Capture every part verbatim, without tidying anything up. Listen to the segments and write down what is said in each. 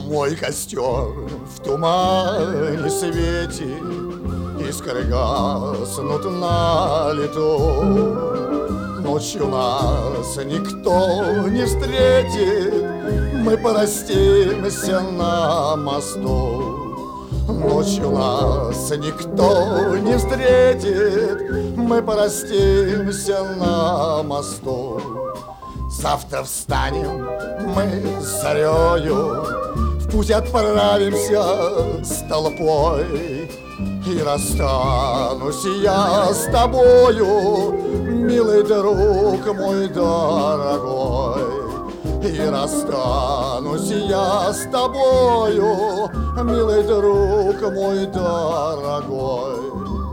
Мой костер в тумане свете, искры гаснут на лету. Ночью нас никто не встретит, мы простимся на мосту. Ночью нас никто не встретит, мы простимся на мосту. Завтра встанем мы с зарею, в путь отправимся с толпой. И расстанусь я с тобою, милый друг мой дорогой. И расстанусь я с тобою, милый друг мой дорогой.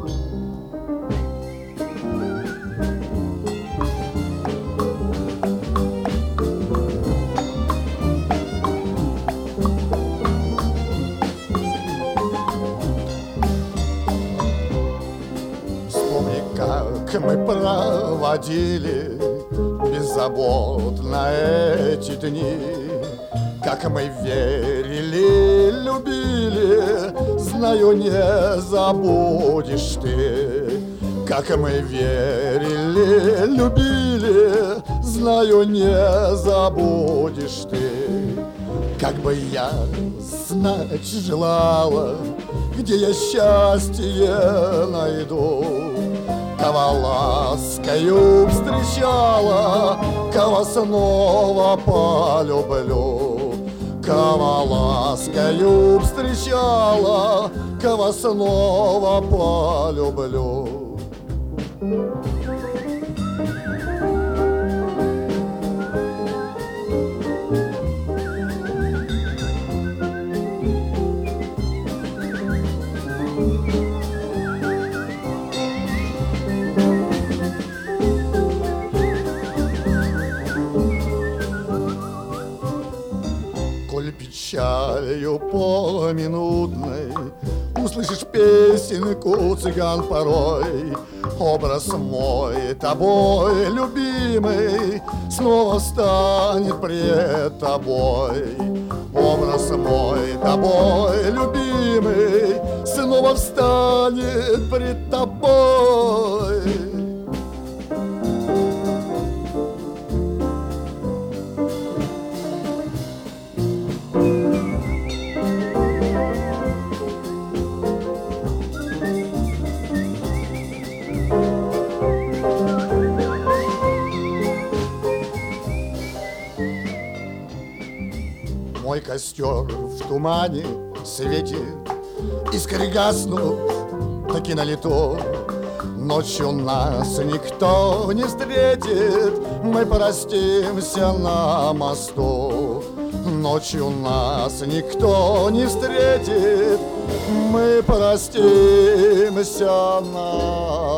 Вспомни, как мы проводили беззаботно эти дни, как мы верили, любили, знаю, не забудешь ты. Как мы верили, любили, знаю, не забудешь ты. Как бы я знать желала, где я счастье найду, кого ласкою встречала, кого снова полюблю. Кого ласкою встречала, кого снова полюблю. Коль печалью поминутной услышишь песенку цыган порой, образ мой тобой любимый снова встанет пред тобой. Образ мой тобой любимый снова встанет пред тобой. Мой костер в тумане светит, искры гаснут таки на лету. Ночью нас никто не встретит, мы простимся на мосту. Ночью нас никто не встретит, мы простимся на